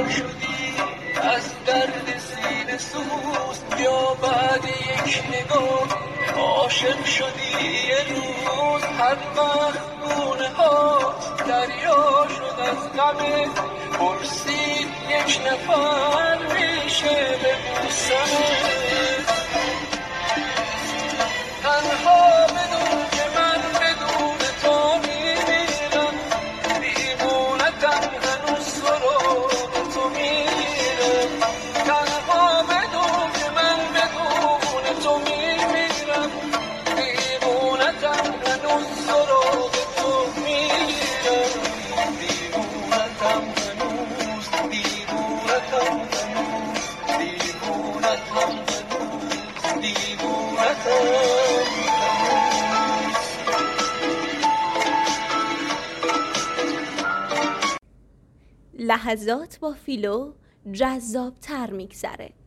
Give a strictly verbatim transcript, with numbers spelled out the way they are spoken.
شدی از درد سینه سوز، یا بعد یک نگاه عاشق شدی یه روز. هر وقت گونه ها دریا شد از غمه، پرسید یک نفر میشه ببوسمه. تنها بدون که من بدون تو میمیرم، دیوونتم هنوز سراغ تو میرم. تنها بدون که من بدون تو میمیرم، دیوونتم هنوز سراغ تو میرم. دیوونتم هنوز، دیوونتم هنوز، دیوونتم هنوز، دیوونتم. لحظات با فیلو جذاب تر میگذره.